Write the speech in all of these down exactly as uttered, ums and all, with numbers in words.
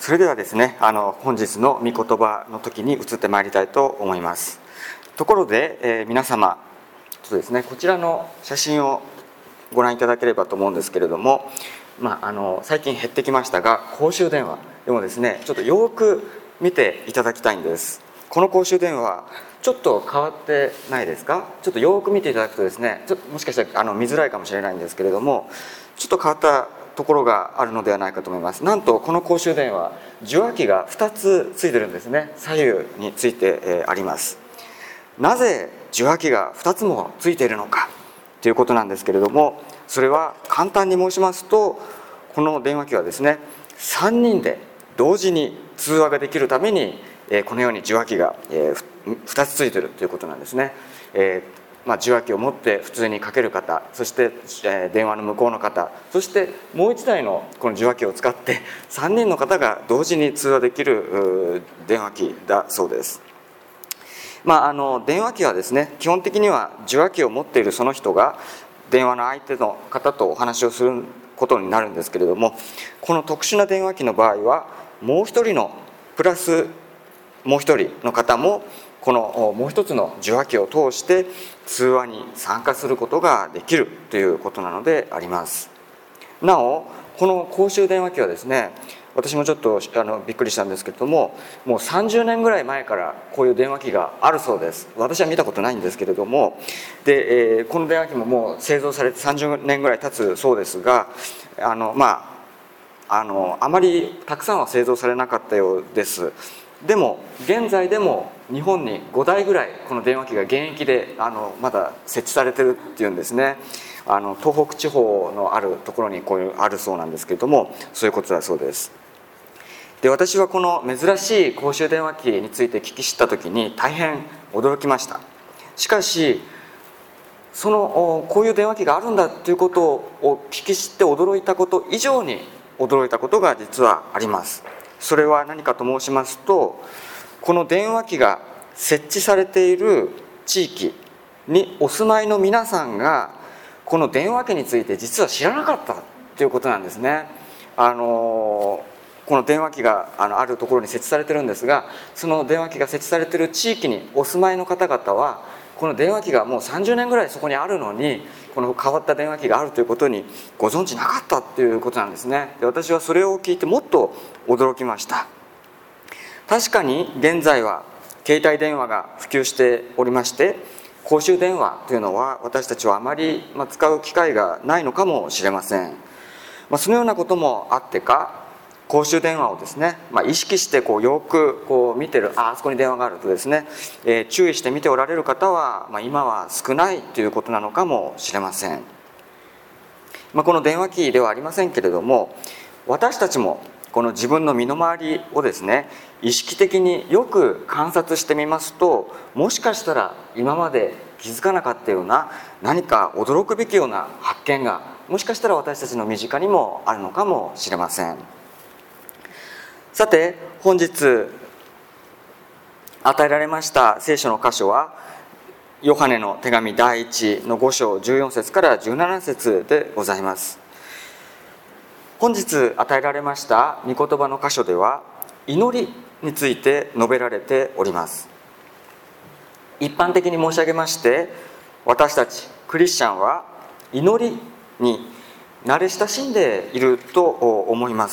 それではですね、あの本日の御言葉の時に移ってまいりたいと思います。ところで、えー、皆様ちょっとですね、こちらの写真をご覧いただければと思うんですけれども、まあ、あの最近減ってきましたが、公衆電話でもですね、ちょっとよく見ていただきたいんです。この公衆電話ちょっと変わってないですか？ちょっとよく見ていただくとですね、ちょっともしかしたらあの見づらいかもしれないんですけれども、ちょっと変わったところがあるのではないかと思います。なんとこの公衆電話、受話器がふたつついてるんですね。左右について、えー、あります。なぜ受話器がふたつもついているのかということなんですけれども、それは簡単に申しますと、この電話機はですね、さんにんで同時に通話ができるために、えー、このように受話器が、えー、ふたつついているということなんですね。えーまあ、受話器を持って普通にかける方、そして、えー、電話の向こうの方、そしてもういちだいのこの受話器を使ってさんにんの方が同時に通話できる電話機だそうです。まあ、あの電話機はですね、基本的には受話器を持っているその人が電話の相手の方とお話をすることになるんですけれども、この特殊な電話機の場合はもう一人のプラスもう一人の方もこのもう一つの受話器を通して通話に参加することができるということなのであります。なお、この公衆電話機はですね、私もちょっとあのびっくりしたんですけれども、もうさんじゅうねんぐらい前からこういう電話機があるそうです。私は見たことないんですけれども、で、えー、この電話機ももう製造されてさんじゅうねんぐらい経つそうですが、あのまああのあまりたくさんは製造されなかったようです。でも現在でも日本にごだいぐらいこの電話機が現役であのまだ設置されてるっていうんですね。あの東北地方のあるところにこういうあるそうなんですけれども、そういうことだそうです。で、私はこの珍しい公衆電話機について聞き知った時に大変驚きました。しかしそのこういう電話機があるんだということを聞き知って驚いたこと以上に驚いたことが実はあります。それは何かと申しますと、この電話機が設置されている地域にお住まいの皆さんがこの電話機について実は知らなかったということなんですね。あのこの電話機が あのあるところに設置されてるんですが、その電話機が設置されている地域にお住まいの方々はこの電話機がもうさんじゅうねんぐらいそこにあるのに、この変わった電話機があるということにご存知なかったということなんですね。で、私はそれを聞いてもっと驚きました。確かに現在は携帯電話が普及しておりまして、公衆電話というのは私たちはあまり使う機会がないのかもしれません。まあ、そのようなこともあってか、公衆電話をですね、まあ、意識してこうよくこう見てる、ああそこに電話があるとですね、えー、注意して見ておられる方は、まあ、今は少ないということなのかもしれません。まあ、この電話機ではありませんけれども、私たちもこの自分の身の回りをですね、意識的によく観察してみますと、もしかしたら今まで気づかなかったような何か驚くべきような発見がもしかしたら私たちの身近にもあるのかもしれません。さて、本日与えられました聖書の箇所はヨハネの手紙だいいちのご章じゅうよん節からじゅうなな節でございます。本日与えられました御言葉の箇所では祈りについて述べられております。一般的に申し上げまして、私たちクリスチャンは祈りに慣れ親しんでいると思います。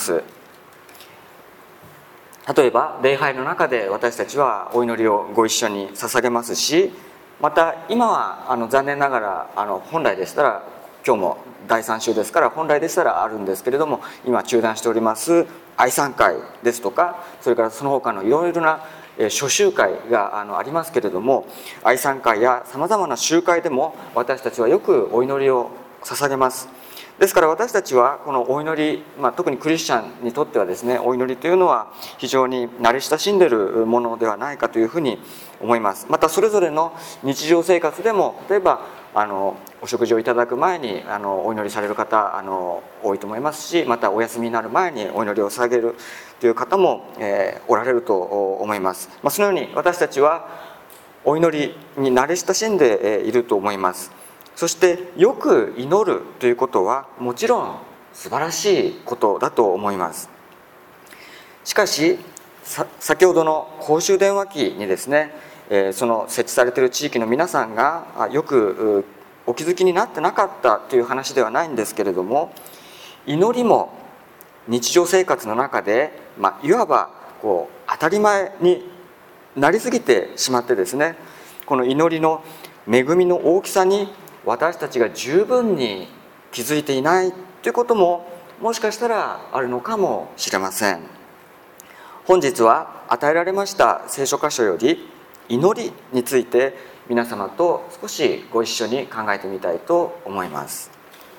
例えば礼拝の中で私たちはお祈りをご一緒に捧げますし、また今はあの残念ながらあの本来でしたら、今日もだいさん週ですから本来でしたらあるんですけれども、今中断しております愛賛会ですとか、それからその他のいろいろな諸集会が あ, のありますけれども、愛賛会やさまざまな集会でも私たちはよくお祈りを捧げます。ですから私たちはこのお祈り、まあ、特にクリスチャンにとってはですね、お祈りというのは非常に慣れ親しんでいるものではないかというふうに思います。またそれぞれの日常生活でも、例えばあのお食事をいただく前にあのお祈りされる方あの多いと思いますし、またお休みになる前にお祈りを捧げるという方も、えー、おられると思います。まあ、そのように私たちはお祈りに慣れ親しんでいると思います。そしてよく祈るということはもちろん素晴らしいことだと思います。 しかし先ほどの公衆電話機にですね、その設置されている地域の皆さんがよくお気づきになってなかったという話ではないんですけれども、祈りも日常生活の中で、まあ、いわばこう当たり前になりすぎてしまってですね、この祈りの恵みの大きさに私たちが十分に気づいていないということももしかしたらあるのかもしれません。本日は与えられました聖書箇所より祈りについて皆様と少しご一緒に考えてみたいと思います。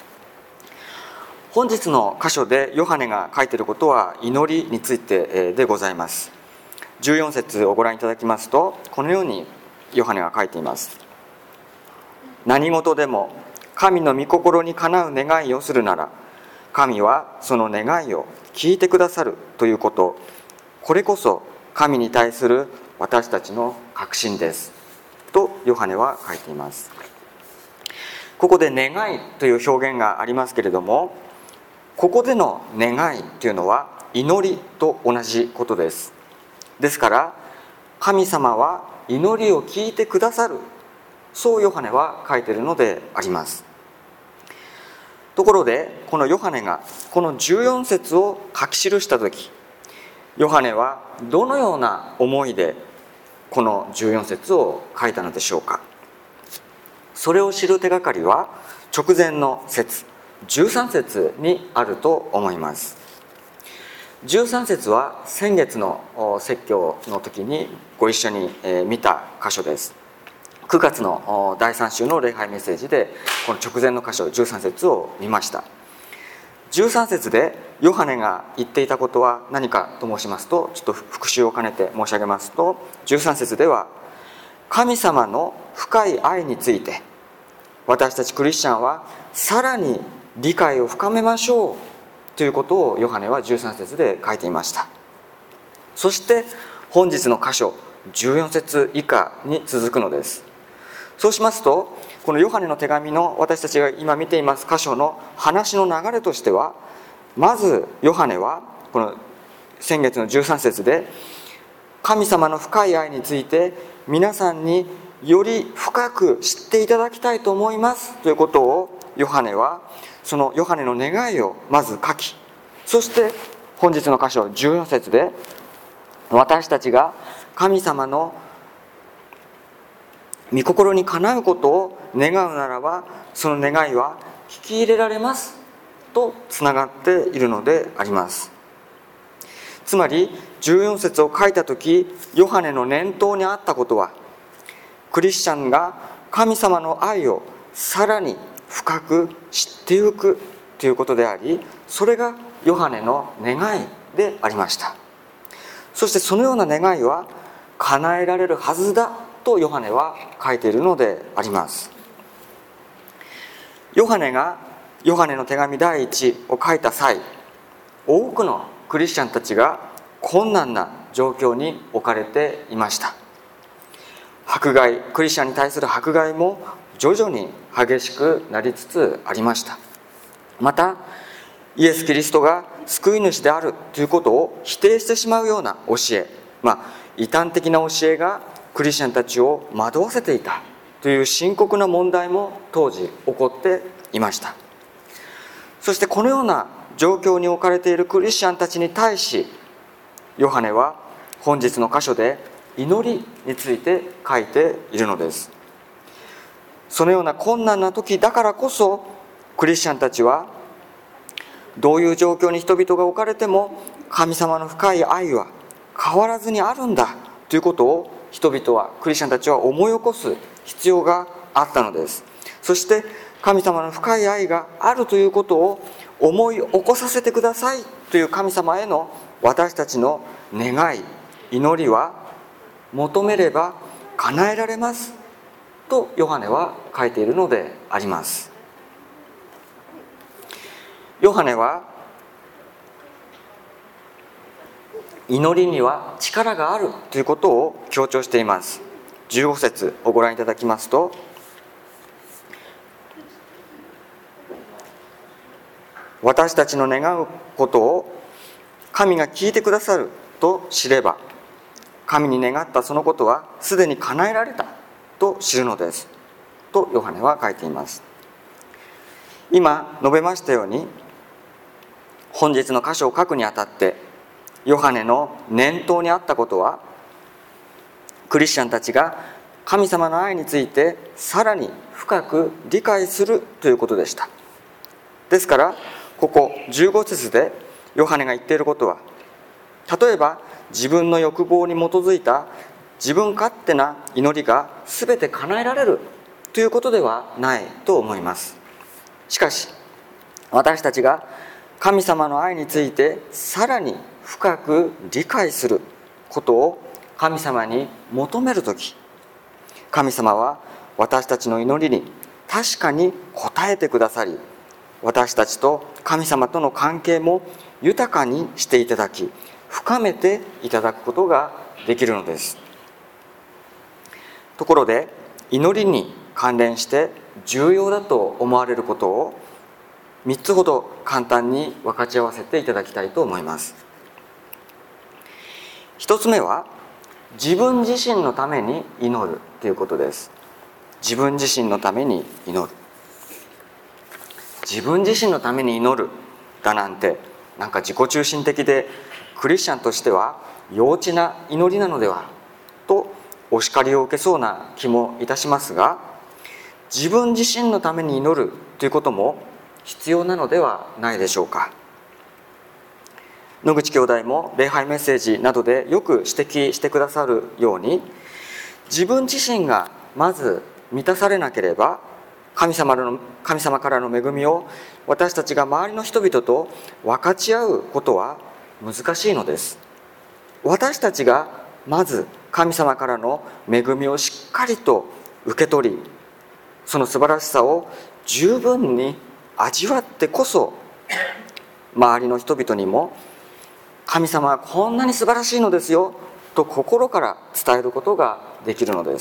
本日の箇所でヨハネが書いていることは祈りについてでございます。じゅうよん節をご覧いただきますと、このようにヨハネが書いています。何事でも神の御心にかなう願いをするなら、神はその願いを聞いてくださるということ、これこそ神に対する私たちの確信ですとヨハネは書いています。ここで願いという表現がありますけれども、ここでの願いというのは祈りと同じことです。ですから神様は祈りを聞いてくださる、そうヨハネは書いているのであります。ところでこのヨハネがこのじゅうよん節を書き記したとき、ヨハネはどのような思いでこのじゅうよん節を書いたのでしょうか。それを知る手がかりは直前の節じゅうさん節にあると思います。じゅうさん節は先月の説教の時にご一緒に見た箇所です。くがつのだいさん週の礼拝メッセージでこの直前の箇所じゅうさん節を見ました。じゅうさん節でヨハネが言っていたことは何かと申しますと、ちょっと復習を兼ねて申し上げますと、じゅうさん節では神様の深い愛について私たちクリスチャンはさらに理解を深めましょうということをヨハネはじゅうさん節で書いていました。そして本日の箇所じゅうよん節以下に続くのです。そうしますと、このヨハネの手紙の私たちが今見ています箇所の話の流れとしては、まずヨハネはこの先月のじゅうさん節で神様の深い愛について皆さんにより深く知っていただきたいと思いますということをヨハネはそのヨハネの願いをまず書き、そして本日の箇所じゅうよん節で私たちが神様の御心にかなうことを願うならば、その願いは聞き入れられますとつながっているのであります。つまりじゅうよん節を書いたとき、ヨハネの念頭にあったことは、クリスチャンが神様の愛をさらに深く知っていくということであり、それがヨハネの願いでありました。そしてそのような願いは叶えられるはずだとヨハネは書いているのであります。ヨハネがヨハネの手紙第一を書いた際、多くのクリスチャンたちが困難な状況に置かれていました。迫害、クリスチャンに対する迫害も徐々に激しくなりつつありました。またイエス・キリストが救い主であるということを否定してしまうような教え、まあ、異端的な教えがクリスチャンたちを惑わせていたという深刻な問題も当時起こっていました。そしてこのような状況に置かれているクリスチャンたちに対し、ヨハネは本日の箇所で祈りについて書いているのです。そのような困難な時だからこそ、クリスチャンたちはどういう状況に人々が置かれても神様の深い愛は変わらずにあるんだということを人々は、クリスチャンたちは思い起こす必要があったのです。そして神様の深い愛があるということを思い起こさせてくださいという神様への私たちの願い、祈りは求めれば叶えられますとヨハネは書いているのであります。ヨハネは祈りには力があるということを強調しています。じゅうご節をご覧いただきますと、私たちの願うことを神が聞いてくださると知れば、神に願ったそのことはすでに叶えられたと知るのですとヨハネは書いています。今述べましたように、本日の箇所を書くにあたってヨハネの念頭にあったことは、クリスチャンたちが神様の愛についてさらに深く理解するということでした。ですからここじゅうご節でヨハネが言っていることは、例えば自分の欲望に基づいた自分勝手な祈りが全て叶えられるということではないと思います。しかし私たちが神様の愛についてさらに深く理解することを神様に求めるとき、神様は私たちの祈りに確かに応えてくださり、私たちと神様との関係も豊かにしていただき、深めていただくことができるのです。ところで、祈りに関連して重要だと思われることをみっつほど簡単に分かち合わせていただきたいと思います。ひとつめは、自分自身のために祈るということです。自分自身のために祈る。自分自身のために祈るだなんて、なんか自己中心的でクリスチャンとしては幼稚な祈りなのではとお叱りを受けそうな気もいたしますが、自分自身のために祈るということも必要なのではないでしょうか。野口兄弟も礼拝メッセージなどでよく指摘してくださるように、自分自身がまず満たされなければ、神様の、神様からの恵みを私たちが周りの人々と分かち合うことは難しいのです。私たちがまず神様からの恵みをしっかりと受け取り、その素晴らしさを十分に味わってこそ、周りの人々にも神様はこんなに素晴らしいのですよと心から伝えることができるのです。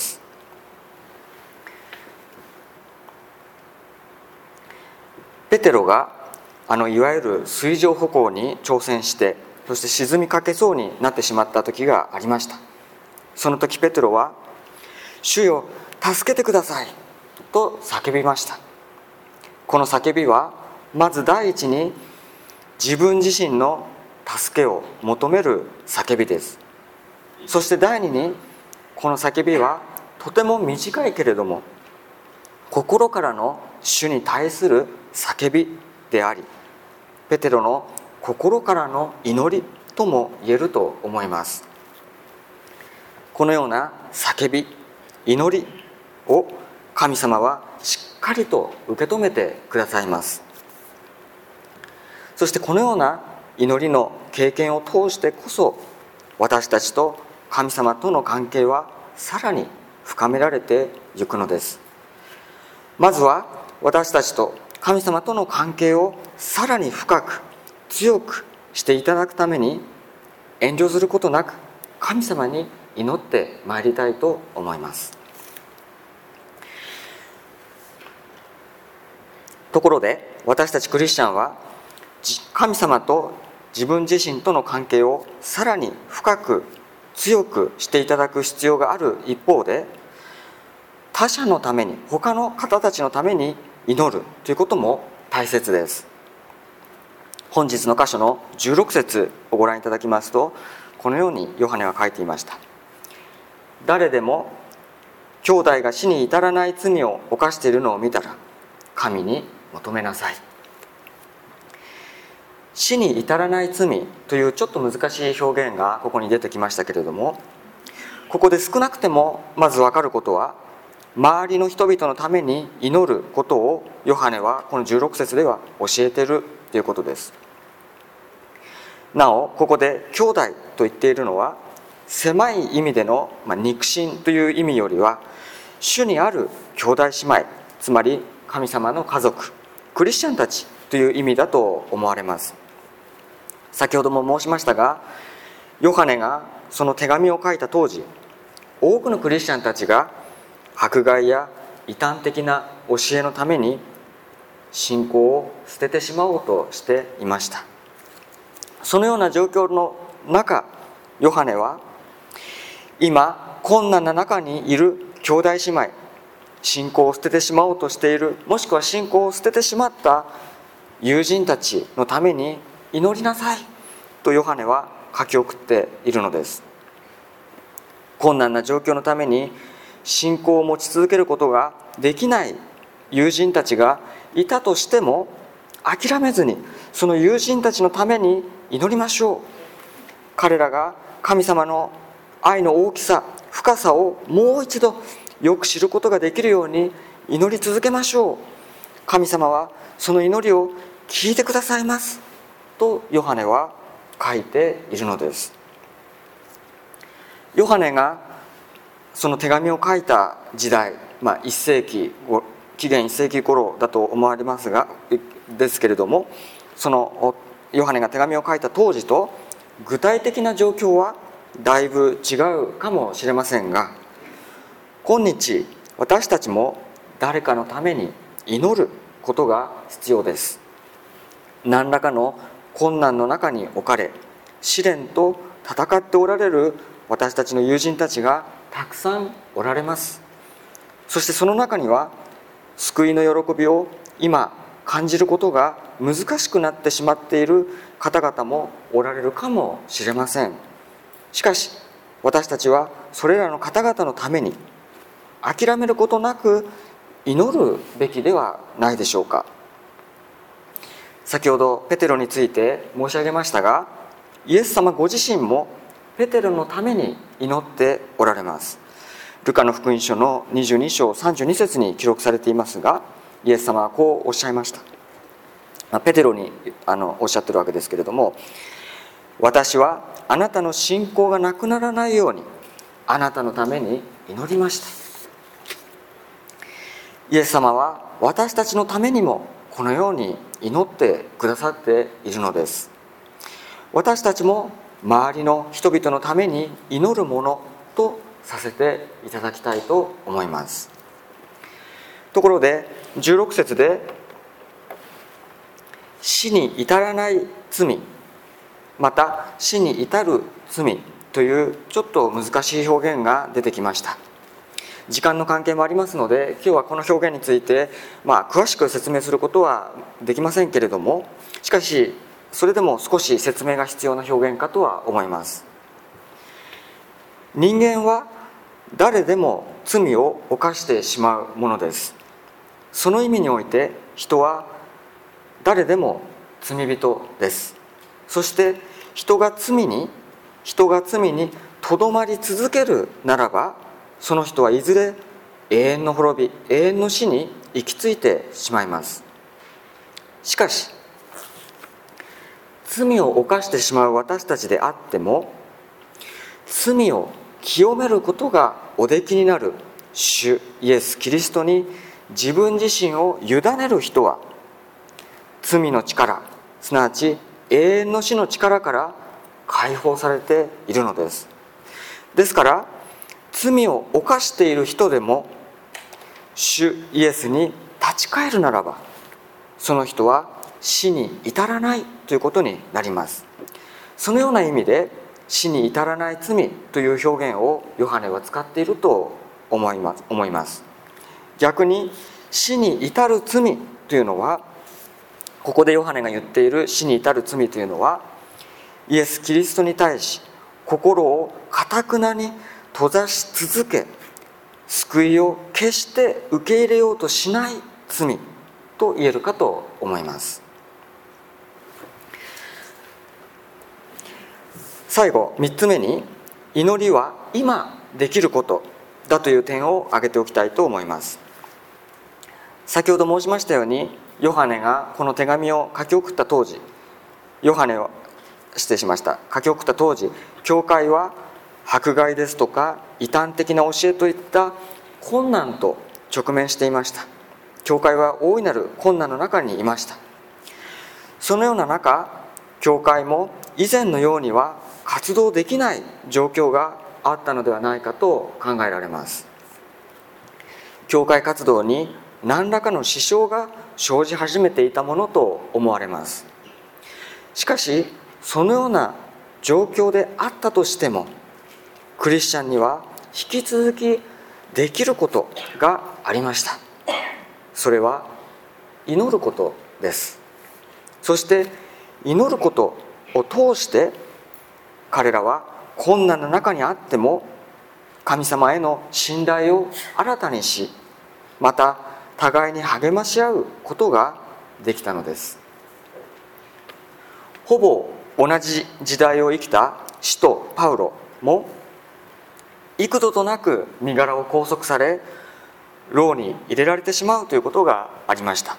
ペテロがあのいわゆる水上歩行に挑戦して、そして沈みかけそうになってしまった時がありました。その時ペテロは、主よ助けてくださいと叫びました。この叫びはまず第一に自分自身の助けを求める叫びです。そして第二に、この叫びはとても短いけれども心からの主に対する叫びであり、ペテロの心からの祈りとも言えると思います。このような叫び、祈りを神様はしっかりと受け止めてくださいます。そしてこのような祈りの経験を通してこそ、私たちと神様との関係はさらに深められていくのです。まずは私たちと神様との関係をさらに深く強くしていただくために、遠慮することなく神様に祈ってまいりたいと思います。ところで、私たちクリスチャンは神様と自分自身との関係をさらに深く強くしていただく必要がある一方で、他者のために、他の方たちのために祈るということも大切です。本日の箇所のじゅうろく節をご覧いただきますと、このようにヨハネは書いていました。誰でも兄弟が死に至らない罪を犯しているのを見たら神に求めなさい。死に至らない罪というちょっと難しい表現がここに出てきましたけれども、ここで少なくてもまず分かることは、周りの人々のために祈ることをヨハネはこのじゅうろく節では教えているということです。なおここで兄弟と言っているのは、狭い意味での肉親という意味よりは、主にある兄弟姉妹、つまり神様の家族、クリスチャンたちという意味だと思われます。先ほども申しましたが、ヨハネがその手紙を書いた当時、多くのクリスチャンたちが迫害や異端的な教えのために信仰を捨ててしまおうとしていました。 そのような状況の中、ヨハネは今困難な中にいる兄弟姉妹、信仰を捨ててしまおうとしている、もしくは信仰を捨ててしまった友人たちのために祈りなさいとヨハネは書き送っているのです。困難な状況のために信仰を持ち続けることができない友人たちがいたとしても、諦めずにその友人たちのために祈りましょう。彼らが神様の愛の大きさ、深さをもう一度よく知ることができるように祈り続けましょう。神様はその祈りを聞いてくださいますとヨハネは書いているのです。ヨハネがその手紙を書いた時代、まあ、いっ世紀、紀元いっ世紀頃だと思われますがですけれども、そのヨハネが手紙を書いた当時と具体的な状況はだいぶ違うかもしれませんが、今日私たちも誰かのために祈ることが必要です。何らかの困難の中に置かれ、試練と戦っておられる私たちの友人たちがたくさんおられます。そしてその中には救いの喜びを今感じることが難しくなってしまっている方々もおられるかもしれません。しかし私たちはそれらの方々のために諦めることなく祈るべきではないでしょうか。先ほどペテロについて申し上げましたが、イエス様ご自身もペテロのために祈っておられます。ルカの福音書のにじゅうに章さんじゅうに節に記録されていますが、イエス様はこうおっしゃいました。ペテロにあのおっしゃってるわけですけれども、私はあなたの信仰がなくならないようにあなたのために祈りました。イエス様は私たちのためにもこのように祈ってくださっているのです。私たちも周りの人々のために祈るものとさせていただきたいと思います。ところでじゅうろく節で死に至らない罪、また死に至る罪というちょっと難しい表現が出てきました。時間の関係もありますので、今日はこの表現について、まあ、詳しく説明することはできませんけれども、しかしそれでも少し説明が必要な表現かとは思います。人間は誰でも罪を犯してしまうものです。その意味において人は誰でも罪人です。そして人が罪に人が罪にとどまり続けるならば、その人はいずれ永遠の滅び、永遠の死に行き着いてしまいます。しかし罪を犯してしまう私たちであっても、罪を清めることがおできになる主イエス・キリストに自分自身を委ねる人は、罪の力、すなわち永遠の死の力から解放されているのです。ですから罪を犯している人でも主イエスに立ち返るならば、その人は死に至らないということになります。そのような意味で死に至らない罪という表現をヨハネは使っていると思います。思います。逆に死に至る罪というのは、ここでヨハネが言っている死に至る罪というのは、イエス・キリストに対し心を頑なに閉ざし続け、救いを決して受け入れようとしない罪と言えるかと思います。最後みっつめに、祈りは今できることだという点を挙げておきたいと思います。先ほど申しましたように、ヨハネがこの手紙を書き送った当時、ヨハネを失礼しました書き送った当時、教会は迫害ですとか異端的な教えといった困難と直面していました。教会は大いなる困難の中にいました。そのような中、教会も以前のようには活動できない状況があったのではないかと考えられます。教会活動に何らかの支障が生じ始めていたものと思われます。しかしそのような状況であったとしても、クリスチャンには引き続きできることがありました。それは祈ることです。そして祈ることを通して彼らは困難の中にあっても神様への信頼を新たにし、また互いに励まし合うことができたのです。ほぼ同じ時代を生きた使徒パウロも幾度となく身柄を拘束され、牢に入れられてしまうということがありました。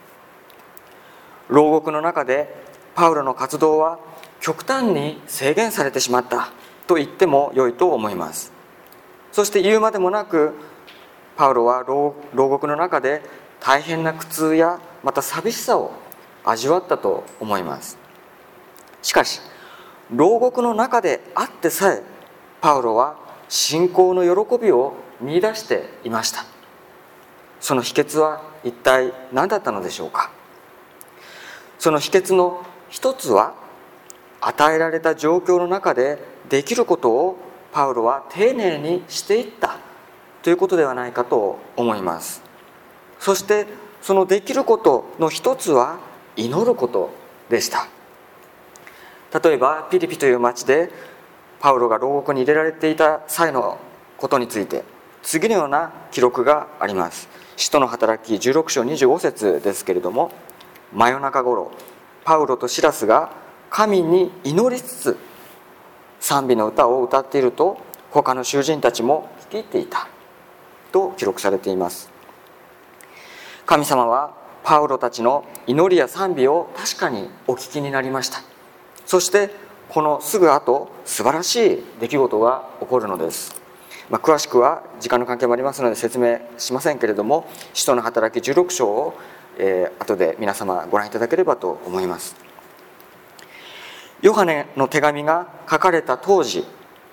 牢獄の中でパウロの活動は極端に制限されてしまったと言っても良いと思います。そして言うまでもなく、パウロは 牢, 牢獄の中で大変な苦痛やまた寂しさを味わったと思います。しかし牢獄の中であってさえパウロは信仰の喜びを見出していました。その秘訣は一体何だったのでしょうか。その秘訣の一つは、与えられた状況の中でできることをパウロは丁寧にしていったということではないかと思います。そしてそのできることの一つは祈ることでした。例えばピリピという町でパウロが牢獄に入れられていた際のことについて、次のような記録があります。使徒の働きじゅうろく章にじゅうご節ですけれども、真夜中頃パウロとシラスが神に祈りつつ賛美の歌を歌っていると、他の囚人たちも聞き入っていたと記録されています。神様はパウロたちの祈りや賛美を確かにお聞きになりました。そしてこのすぐ後、素晴らしい出来事が起こるのです。まあ、詳しくは時間の関係もありますので説明しませんけれども、使徒の働きじゅうろく章を、えー、後で皆様ご覧いただければと思います。ヨハネの手紙が書かれた当時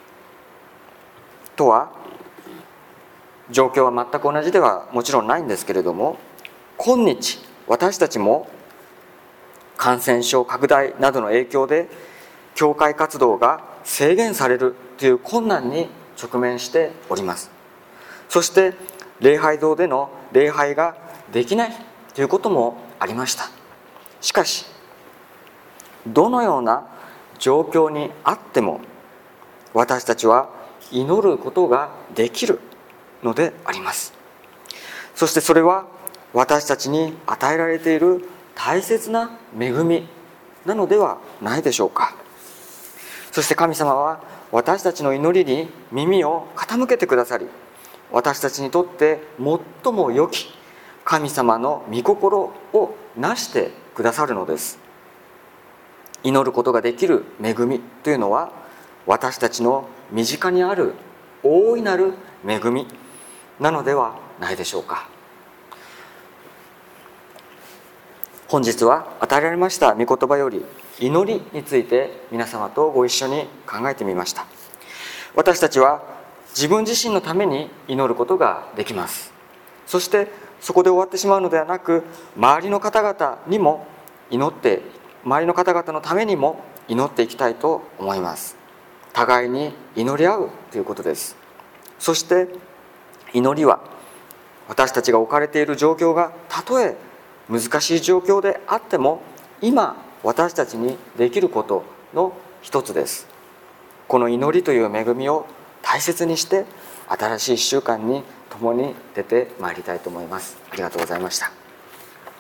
とは状況は全く同じではもちろんないんですけれども、今日私たちも感染症拡大などの影響で教会活動が制限されるという困難に直面しております。そして礼拝堂での礼拝ができないということもありました。しかしどのような状況にあっても私たちは祈ることができるのであります。そしてそれは私たちに与えられている大切な恵みなのではないでしょうか。そして神様は私たちの祈りに耳を傾けてくださり、私たちにとって最も良き神様の御心をなしてくださるのです。祈ることができる恵みというのは、私たちの身近にある大いなる恵みなのではないでしょうか。本日は与えられました御言葉より祈りについて皆様とご一緒に考えてみました。私たちは自分自身のために祈ることができます。そしてそこで終わってしまうのではなく、周りの方々にも祈って周りの方々のためにも祈っていきたいと思います。互いに祈り合うということです。そして祈りは私たちが置かれている状況がたとえ難しい状況であっても今私たちにできることの一つです。この祈りという恵みを大切にして新しいいっしゅうかんに共に出てまいりたいと思います。ありがとうございました。